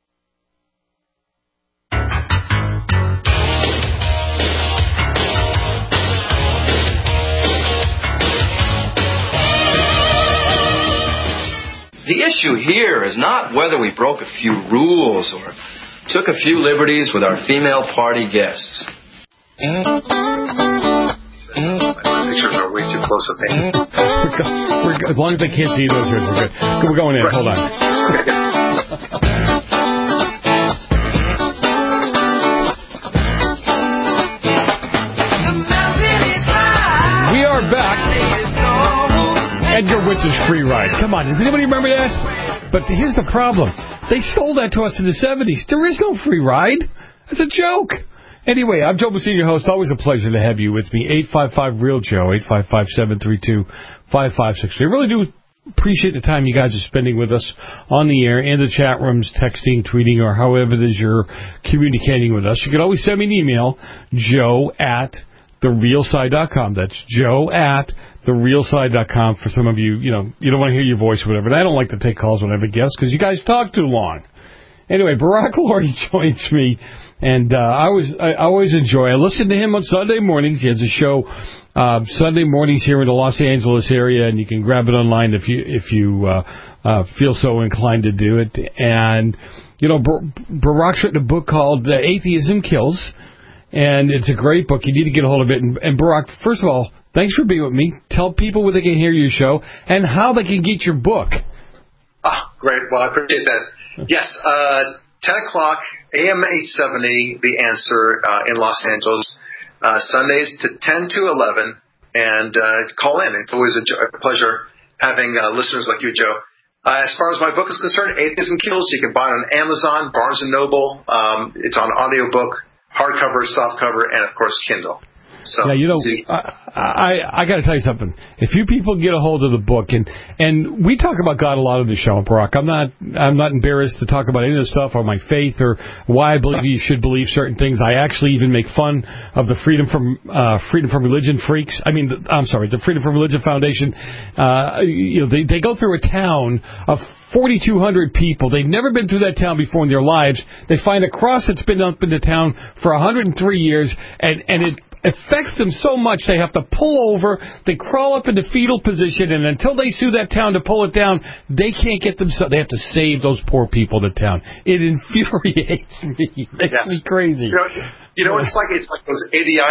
The issue here is not whether we broke a few rules or took a few liberties with our female party guests. Pictures are way too close up. We're go- we're go- as long as they can't see those, we're good. We're going in. Hold on. We are back. Edgar Witt's Free Ride. Come on, does anybody remember that? But here's the problem. They sold that to us in the seventies. There is no free ride. It's a joke. Anyway, I'm Joe Messina, your host. Always a pleasure to have you with me. eight five five, REAL Joe, eight five five, seven three two, five five six three. I really do appreciate the time you guys are spending with us on the air, in the chat rooms, texting, tweeting, or however it is you're communicating with us. You can always send me an email, joe at the real side dot com. That's joe at the real side dot com. For some of you, you know, you don't want to hear your voice or whatever. And I don't like to take calls when I have a guest because you guys talk too long. Anyway, Barack Laurie joins me, and uh, I always I always enjoy. I listen to him on Sunday mornings. He has a show uh, Sunday mornings here in the Los Angeles area, and you can grab it online if you if you uh, uh, feel so inclined to do it. And you know, Bar- Barack's written a book called uh, Atheism Kills, and it's a great book. You need to get a hold of it. And, and Barack, first of all, thanks for being with me. Tell people where they can hear your show and how they can get your book. Ah, great. Well, I appreciate that. Yes, uh, ten o'clock, A M eight seventy, The Answer uh, in Los Angeles. Uh, Sundays to ten to eleven, and uh, call in. It's always a, jo- a pleasure having uh, listeners like you, Joe. Uh, as far as my book is concerned, Atheism Kills, you can buy it on Amazon, Barnes and Noble. Um, it's on audiobook, hardcover, softcover, and, of course, Kindle. So, yeah, you know, I I, I got to tell you something. If you people get a hold of the book, and and we talk about God a lot on the show, Barack. I'm not I'm not embarrassed to talk about any of this stuff or my faith or why I believe you should believe certain things. I actually even make fun of the Freedom from uh, Freedom from Religion freaks. I mean, the, I'm sorry, the Freedom from Religion Foundation. Uh, you know, they they go through a town of forty-two hundred people. They've never been through that town before in their lives. They find a cross that's been up in the town for one hundred three years, and and it affects them so much they have to pull over, they crawl up into fetal position, and until they sue that town to pull it down, they can't get themselves, they have to save those poor people in the town. It infuriates me. It makes yes. me crazy. You know, you know it's like it's like those A D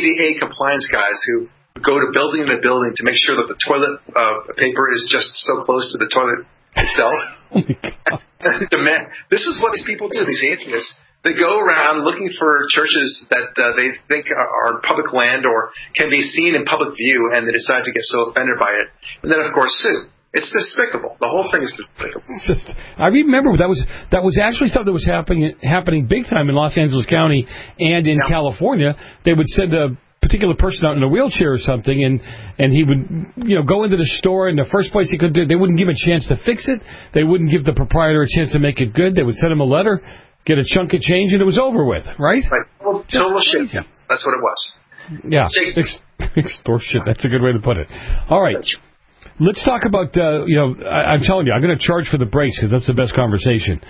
A compliance guys who go to building to building to make sure that the toilet uh, paper is just so close to the toilet itself. Oh my God. Man, this is what these people do, these atheists. They go around looking for churches that uh, they think are, are public land or can be seen in public view, and they decide to get so offended by it. And then, of course, sue. It's despicable. The whole thing is despicable. Just, I remember that was that was actually something that was happening happening big time in Los Angeles County and in yeah. California. They would send a particular person out in a wheelchair or something, and and he would you know go into the store, and the first place he could do, they wouldn't give him a chance to fix it. They wouldn't give the proprietor a chance to make it good. They would send him a letter, get a chunk of change, and it was over with, right? Right. Total, total shit. That's what it was. Yeah. Ex- extortion. That's a good way to put it. All right. Let's talk about, uh, you know, I, I'm telling you, I'm going to charge for the breaks because that's the best conversation.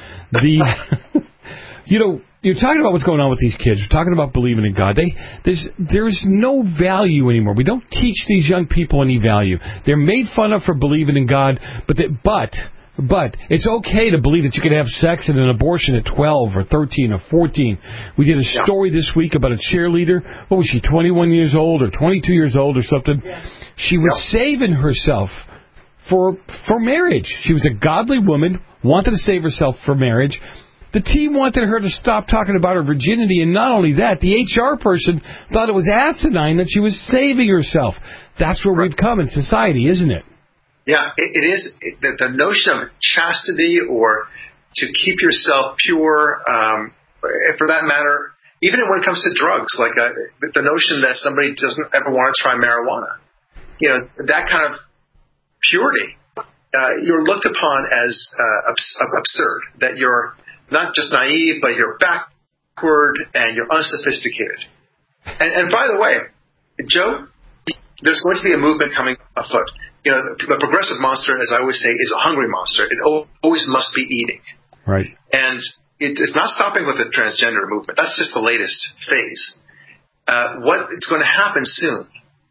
The, you know, you're talking about what's going on with these kids. We're talking about believing in God. They, there's, there's no value anymore. We don't teach these young people any value. They're made fun of for believing in God, but they, but... But it's okay to believe that you can have sex and an abortion at twelve or thirteen or fourteen. We did a story this week about a cheerleader. What was she, twenty-one years old or twenty-two years old or something? Yeah. She was yeah. saving herself for for marriage. She was a godly woman, wanted to save herself for marriage. The team wanted her to stop talking about her virginity, and not only that, the H R person thought it was asinine that she was saving herself. That's where right. we've come in society, isn't it? Yeah, it, it is. It, the, the notion of chastity or to keep yourself pure, um, for that matter, even when it comes to drugs, like uh, the notion that somebody doesn't ever want to try marijuana, you know, that kind of purity, uh, you're looked upon as uh, abs- absurd, that you're not just naive, but you're backward and you're unsophisticated. And, and by the way, Joe, there's going to be a movement coming afoot. You know, the, the progressive monster, as I always say, is a hungry monster. It always must be eating. Right. And it, it's not stopping with the transgender movement. That's just the latest phase. Uh, what is going to happen soon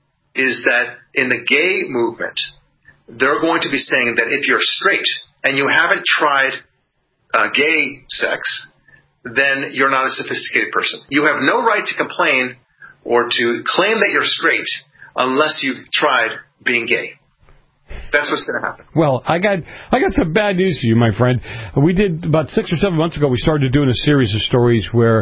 is that in the gay movement, they're going to be saying that if you're straight and you haven't tried uh, gay sex, then you're not a sophisticated person. You have no right to complain or to claim that you're straight unless you've tried being gay. That's what's going to happen. Well, I got I got some bad news for you, my friend. We did, about six or seven months ago, we started doing a series of stories where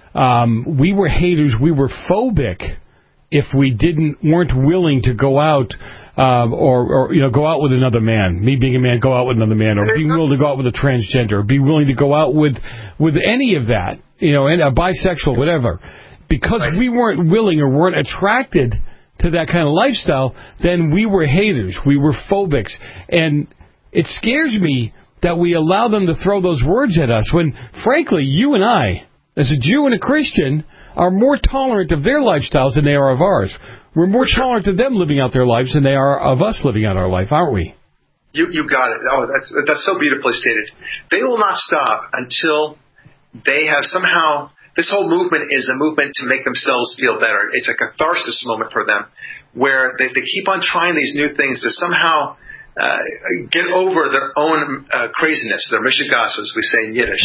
um, we were haters, we were phobic if we didn't weren't willing to go out um, or, or, you know, go out with another man. Me being a man, go out with another man, or being willing to go out with a transgender, or be willing to go out with, with any of that, you know, and a bisexual, whatever. Because right. we weren't willing or weren't attracted to that kind of lifestyle, then we were haters. We were phobics. And it scares me that we allow them to throw those words at us when, frankly, you and I, as a Jew and a Christian, are more tolerant of their lifestyles than they are of ours. We're more tolerant of them living out their lives than they are of us living out our life, aren't we? You you got it. Oh, that's that's so beautifully stated. They will not stop until they have somehow... This whole movement is a movement to make themselves feel better. It's a catharsis moment for them where they, they keep on trying these new things to somehow uh, get over their own uh, craziness, their mishigas, as we say in Yiddish.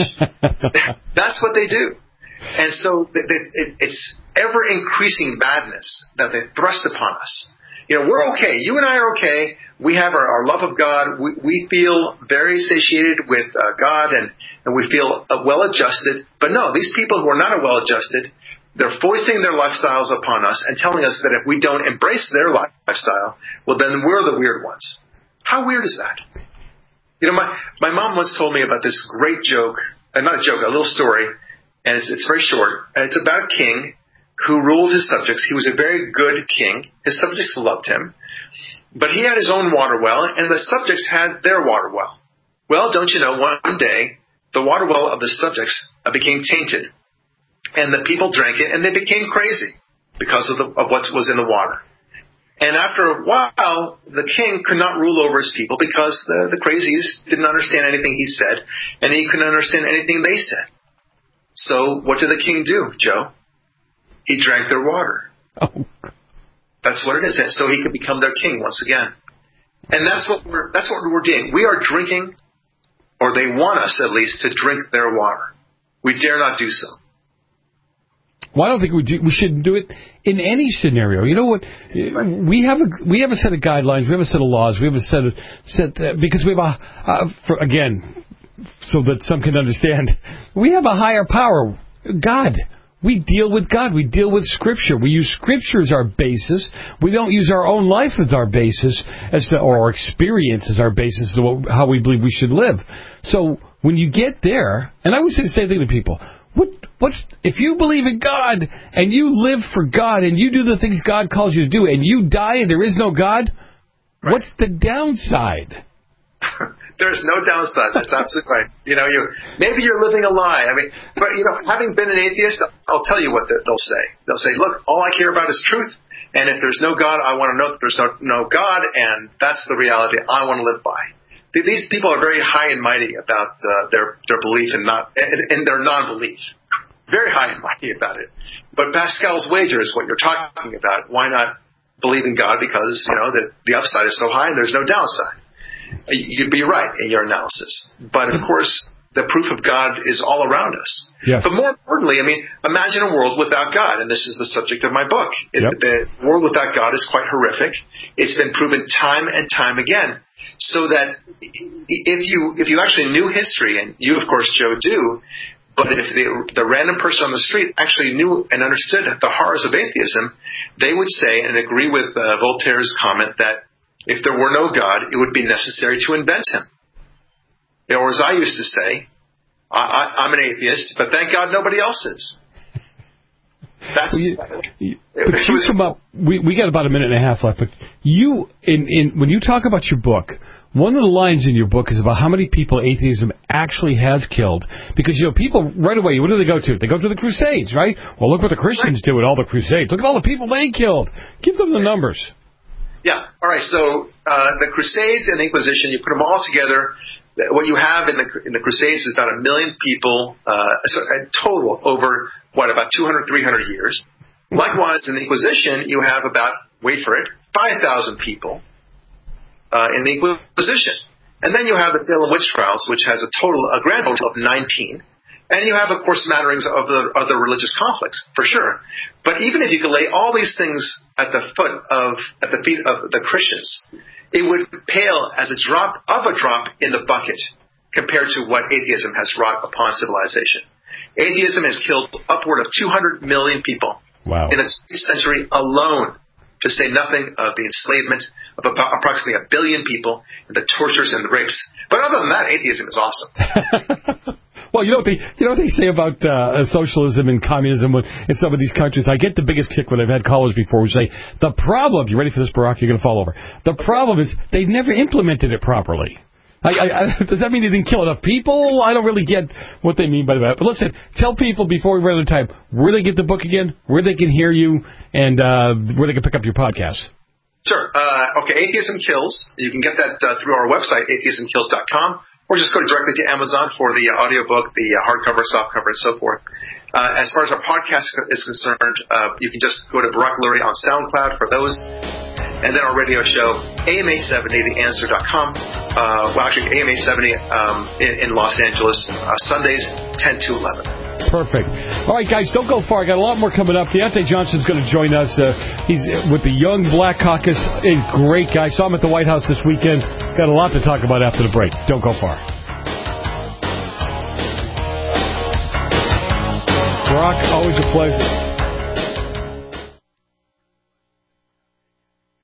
That's what they do. And so they, they, it, it's ever-increasing badness that they thrust upon us. You know, we're okay. You and I are okay. We have our, our love of God. We, we feel very satiated with uh, God, and, and we feel uh, well-adjusted. But no, these people who are not well-adjusted, they're foisting their lifestyles upon us and telling us that if we don't embrace their lifestyle, well, then we're the weird ones. How weird is that? You know, my, my mom once told me about this great joke, uh, not a joke, a little story, and it's, it's very short. And it's about a king who ruled his subjects. He was a very good king. His subjects loved him. But he had his own water well, and the subjects had their water well. Well, don't you know, one day, the water well of the subjects became tainted. And the people drank it, and they became crazy because of, the, of what was in the water. And after a while, the king could not rule over his people because the, the crazies didn't understand anything he said, and he couldn't understand anything they said. So what did the king do, Joe? He drank their water. Oh. That's what it is. And so he could become their king once again. And that's what we're that's what we're doing. We are drinking, or they want us at least to drink their water. We dare not do so. Well, I don't think we do, we should do it in any scenario. You know what? We have a we have a set of guidelines. We have a set of laws. We have a set of set uh, because we have a uh, for, again. So that some can understand, we have a higher power, God. We deal with God. We deal with Scripture. We use Scripture as our basis. We don't use our own life as our basis, as to, or our experience as our basis to what, how we believe we should live. So when you get there, and I always say the same thing to people, what, what's if you believe in God and you live for God and you do the things God calls you to do and you die and there is no God, right. What's the downside? There's no downside. That's absolutely right. You know, you maybe you're living a lie. I mean, but you know, having been an atheist, I'll tell you what they'll say. They'll say, "Look, all I care about is truth, and if there's no God, I want to know that there's no no God, and that's the reality I want to live by." These people are very high and mighty about uh, their their belief and not and, and their non-belief. Very high and mighty about it. But Pascal's wager is what you're talking about. Why not believe in God? Because you know that the upside is so high and there's no downside. You'd be right in your analysis. But, of course, the proof of God is all around us. Yes. But more importantly, I mean, imagine a world without God. And this is the subject of my book. It, yep. The world without God is quite horrific. It's been proven time and time again. So that if you if you actually knew history, and you, of course, Joe, do, but if the, the random person on the street actually knew and understood the horrors of atheism, they would say and agree with uh, Voltaire's comment that if there were no God, it would be necessary to invent him. Or as I used to say, I, I, I'm an atheist, but thank God nobody else is. That's. Well, you, you, but you come up. We we got about a minute and a half left. But you, in in when you talk about your book, one of the lines in your book is about how many people atheism actually has killed. Because you know, people right away, what do they go to? They go to the Crusades, right? Well, look what the Christians did with all the Crusades. Look at all the people they killed. Give them the numbers. Yeah. All right. So uh, the Crusades and the Inquisition, you put them all together. What you have in the in the Crusades is about a million people, uh, so a total over what about two hundred, three hundred years. Likewise, in the Inquisition, you have about wait for it, five thousand people uh, in the Inquisition, and then you have the Salem witch trials, which has a total, a grand total of nineteen. And you have, of course, smatterings of the other religious conflicts, for sure. But even if you could lay all these things at the foot of, at the feet of the Christians, it would pale as a drop of a drop in the bucket compared to what atheism has wrought upon civilization. Atheism has killed upward of two hundred million people wow. in the twentieth century alone, to say nothing of the enslavement of about approximately a billion people and the tortures and the rapes. But other than that, atheism is awesome. Well, you know what they you know what they say about uh, socialism and communism in some of these countries. I get the biggest kick when I've had callers before who say the problem. You ready for this, Barack? You're going to fall over. The problem is they've never implemented it properly. I, I, I, does that mean they didn't kill enough people? I don't really get what they mean by that. But listen, tell people before we run out of time where they get the book again, where they can hear you, and uh, where they can pick up your podcast. Sure. Uh, okay, Atheism Kills. You can get that uh, through our website, atheism kills dot com. Or just go directly to Amazon for the uh, audiobook, the uh, hardcover, softcover, and so forth. Uh, as far as our podcast is concerned, uh, you can just go to Barack Lurie on SoundCloud for those. And then our radio show, A M eight seventy, the answer dot com. Uh, well, actually, A M eight seventy um, in, in Los Angeles, uh, Sundays, ten to eleven. Perfect. All right, guys, don't go far. I got a lot more coming up. Deontay Johnson's going to join us. Uh, he's with the Young Black Caucus. He's a great guy. Saw him at the White House this weekend. Got a lot to talk about after the break. Don't go far. Brock, always a pleasure.